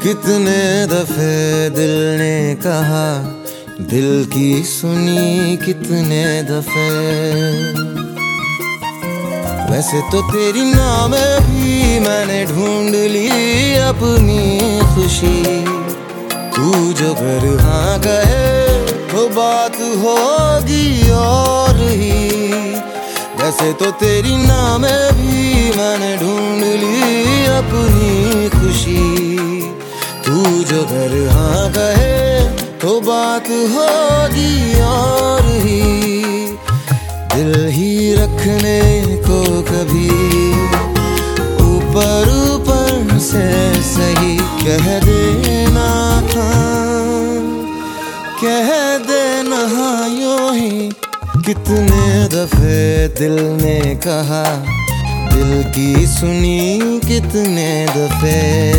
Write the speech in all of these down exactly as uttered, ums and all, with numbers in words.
कितने दफे दिल ने कहा, दिल की सुनी कितने दफे। वैसे तो तेरी नाम भी मैंने ढूंढ ली अपनी खुशी। तू जो घर हाँ कहे तो बात होगी और ही। वैसे तो तेरी नाम भी मैंने ढूंढ ली अपनी खुशी। तू जो घर हाँ कहे तो बात होगी और ही। दिल ही रखने को कभी ऊपर ऊपर से सही कह देना, कह देना यूं ही। कितने दफे दिल ने कहा, दिल की सुनी कितने दफे।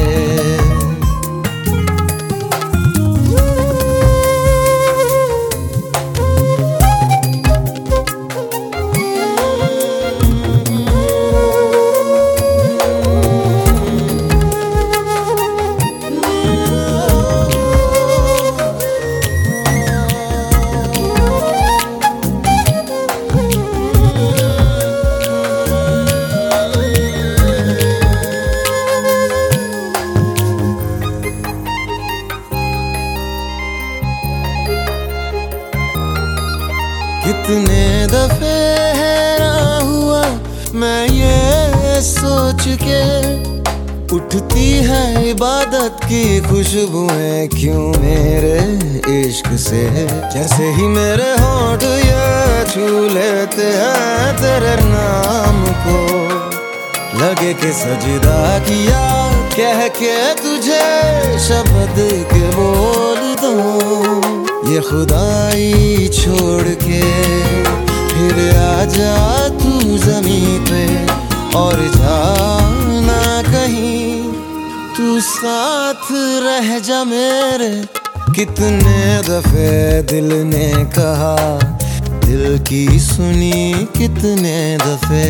कितने दफे हैरान हुआ मैं ये सोच के, उठती है इबादत की खुशबुएं क्यों मेरे इश्क से। जैसे ही मेरे होंठ ये छू लेते हैं तेरे नाम को, लगे कि सजदा किया कह के तुझे शब्द के बोल दूं। ये खुदाई छोड़ के फिर आजा तू ज़मीं पे और जाना कहीं, तू साथ रह जा मेरे। कितने दफे दिल ने कहा, दिल की सुनी कितने दफे।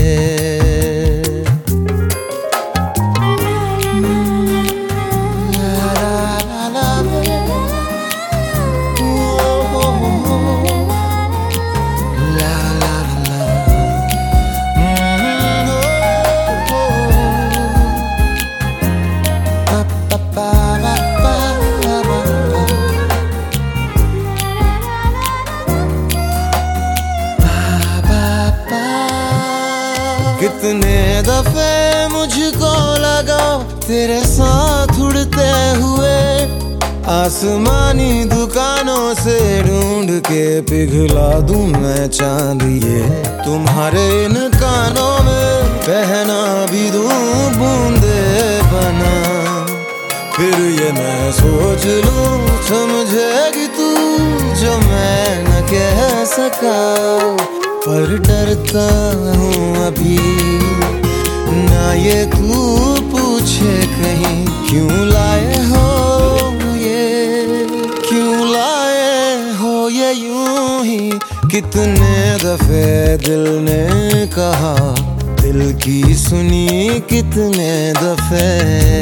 कितने दफे मुझको लगा तेरे साथ उड़ते हुए, आसमानी दुकानों से ढूंढ के पिघला दूं मैं चांदिए। तुम्हारे इन कानों में बहना भी दूं बूंदे बना, फिर ये मैं सोच लूं समझेगी तू जो मैं न कह सका। पर डरता हूँ अभी ना ये तू पूछे कहीं, क्यों लाए हो ये, क्यों लाए हो ये यूं ही। कितने दफे दिल ने कहा, दिल की सुनी कितने दफे।